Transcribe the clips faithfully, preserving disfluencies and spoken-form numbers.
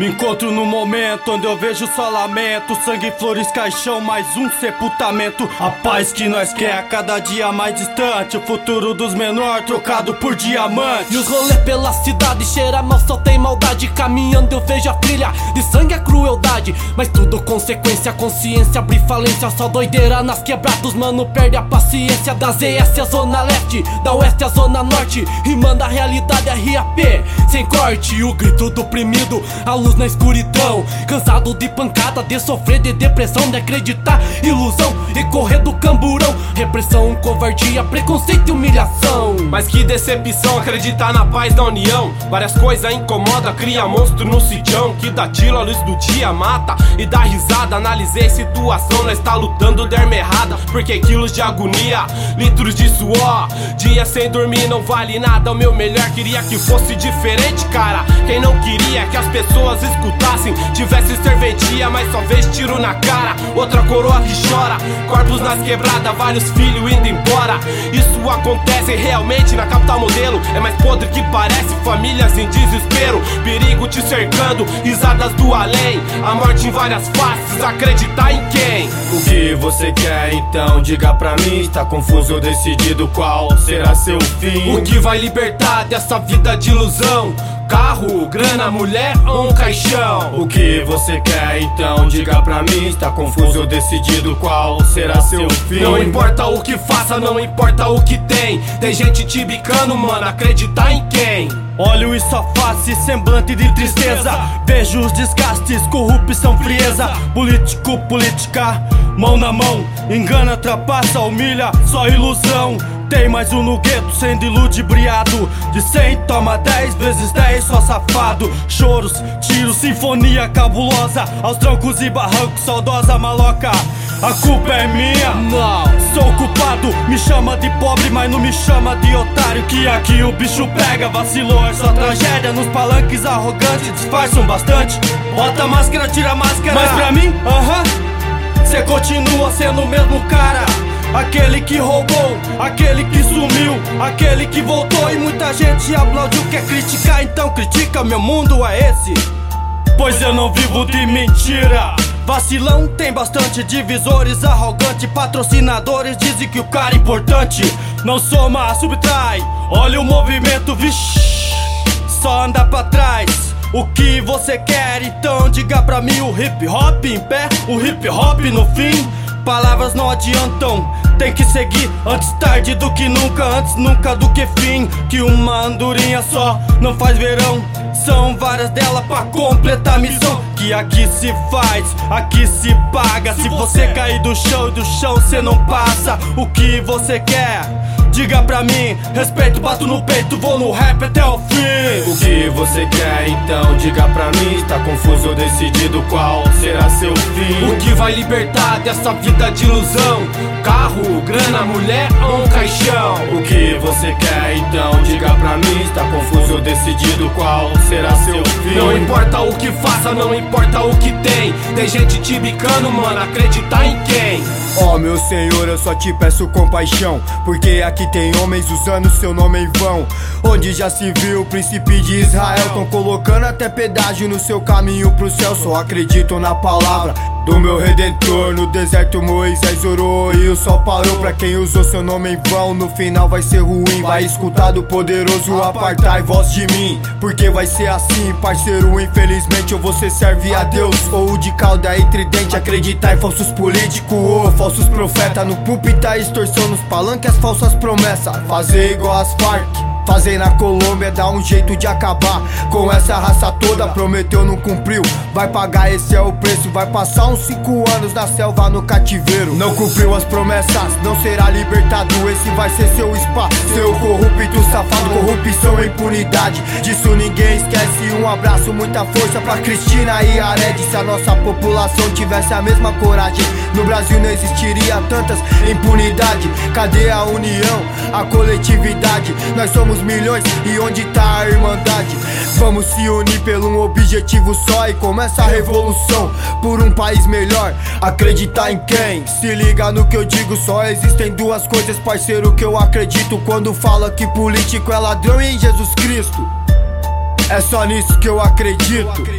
Me encontro no momento onde eu vejo só lamento, sangue, flores, caixão, mais um sepultamento. A paz que nós quer a cada dia mais distante, o futuro dos menor trocado por diamante. E os rolê pela cidade cheira mal, só tem maldade. Caminhando eu vejo a trilha de sangue, a crueldade, mas tudo consequência, consciência abre falência. Só doideira nas quebradas, mano, perde a paciência. Da Z S a zona leste, da oeste a zona norte, rimando a realidade R A P sem corte. O grito do oprimido, a luz na escuridão, cansado de pancada, de sofrer de depressão, de acreditar ilusão e correr do camburão. Repressão, covardia, preconceito e humilhação. Mas que decepção acreditar na paz da união. Várias coisas incomodam, cria monstro no sitião, que dá tiro à luz do dia, mata e dá risada. Analisei situação, nós tá lutando derma errada, porque quilos de agonia, litros de suor, dia sem dormir não vale nada. O meu melhor queria que fosse diferente, cara. Quem não queria que as pessoas escutassem, tivesse serventia, mas só vê tiro na cara. Outra coroa que chora, corpos nas quebradas, vários filhos indo embora. Isso acontece realmente na capital modelo, é mais podre que parece, famílias em desespero, perigo te cercando, risadas do além, a morte em várias faces, acreditar em quem? O que você quer então, diga pra mim, está confuso, decidido qual será seu fim. O que vai libertar dessa vida de ilusão? Carro, grana, mulher ou um caixão? O que você quer então, diga pra mim, está confuso, decidido qual será seu fim. Não importa o que faça, não importa o que tem, tem gente te bicando, mano, acreditar em quem? Olho em sua face, semblante de tristeza, vejo os desgastes, corrupção, frieza. Político, política, mão na mão, engana, trapaça, humilha, só ilusão. Tem mais um no gueto sendo iludibriado, de cem toma dez vezes dez, só safado. Choros, tiros, sinfonia cabulosa, aos troncos e barrancos, saudosa maloca. A culpa é minha? Não. Sou culpado, me chama de pobre, mas não me chama de otário, que aqui o bicho pega, vacilou, é só tragédia. Nos palanques arrogantes, disfarçam bastante, bota a máscara, tira a máscara. Mas pra mim, aham, uh-huh, cê continua sendo o mesmo cara. Aquele que roubou, aquele que sumiu, aquele que voltou. E muita gente aplaudiu, quer criticar, então critica, meu mundo é esse, pois eu não vivo de mentira. Vacilão tem bastante, divisores, arrogante, patrocinadores dizem que o cara é importante. Não soma, subtrai, olha o movimento, vixi, só anda pra trás. O que você quer então, diga pra mim. O hip hop em pé, o hip hop no fim. Palavras não adiantam, tem que seguir, antes tarde do que nunca, antes nunca do que fim. Que uma andorinha só não faz verão, são várias delas pra completar a missão. Que aqui se faz, aqui se paga. Se você cair do chão e do chão cê não passa. O que você quer? Diga pra mim, respeito, bato no peito, vou no rap até o fim. O que você quer então, diga pra mim, tá confuso, decidido qual será seu fim. O que vai libertar dessa vida de ilusão? Carro, grana, mulher ou um caixão? O que você quer então, diga pra mim, tá confuso, decidido qual será seu fim. Não importa o que faça, não importa o que tem, tem gente te bicando, mano, acreditar em quem? Ó, oh, meu senhor, eu só te peço compaixão, porque aqui tem homens usando seu nome em vão. Onde já se viu o príncipe de Israel, tão colocando até pedágio no seu caminho pro céu. Só acredito na palavra do meu Redentor. No deserto Moisés orou e o sol parou. Pra quem usou seu nome em vão, no final vai ser ruim. Vai escutar do poderoso, apartai voz de mim, porque vai ser assim, parceiro, infelizmente. Ou você serve a Deus, ou o de cauda e tridente. Acreditar em falsos políticos ou falsos profetas. No púlpito a extorsão, nos palanques as falsas promessas. Fazer igual as Farc, fazer na Colômbia, dá um jeito de acabar com essa raça toda. Prometeu, não cumpriu, vai pagar, esse é o preço. Vai passar uns cinco anos na selva, no cativeiro. Não cumpriu as promessas, não será libertado. Esse vai ser seu espaço, seu corrupto safado. Corrupção e impunidade, disso ninguém esquece. Um abraço, muita força pra Cristina e Ared. Se a nossa população tivesse a mesma coragem, no Brasil não existiria tantas impunidade. Cadê a união, a coletividade? Nós somos milhões e onde tá a irmandade? Vamos se unir pelo um objetivo só e começa a revolução por um país melhor. Acreditar em quem? Se liga no que eu digo, só existem duas coisas, parceiro, que eu acredito quando fala que político é ladrão e em Jesus Cristo. É só nisso que eu acredito.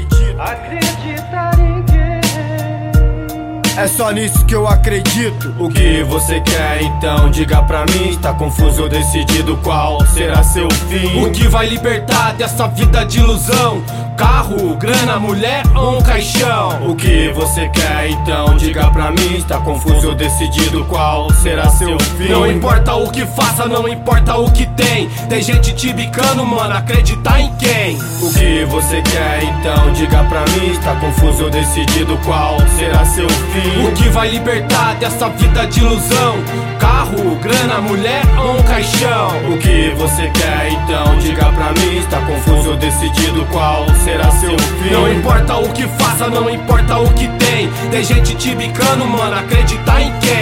Acreditar em quem? É só nisso que eu acredito. O que você quer então? Diga pra mim. Tá confuso, decidido qual será seu fim? O que vai libertar dessa vida de ilusão? Carro, grana, mulher ou um caixão? O que você quer então? Diga pra mim. Tá confuso, decidido qual será seu fim? Não importa o que faça, não importa o que tem. Tem gente te bicando, mano, acreditar em quem? O que você quer então? Diga pra mim. Tá confuso, decidido qual será seu fim? O que vai libertar dessa vida de ilusão? Carro, grana, mulher ou um caixão? O que você quer então? Diga pra mim. Tá confuso, decidido qual será seu fim? Não importa o que faça, não importa o que tem. Tem gente te bicando, mano, acreditar em quem?